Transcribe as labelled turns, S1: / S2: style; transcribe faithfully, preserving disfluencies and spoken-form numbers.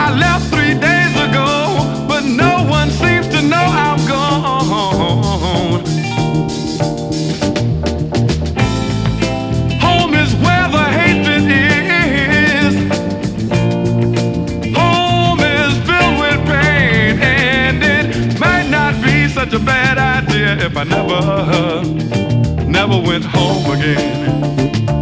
S1: left three days ago, but no one seems to know I'm gone. Home is where the hatred is. Home is filled with pain, and it might not be such a bad idea if I never, never went home again.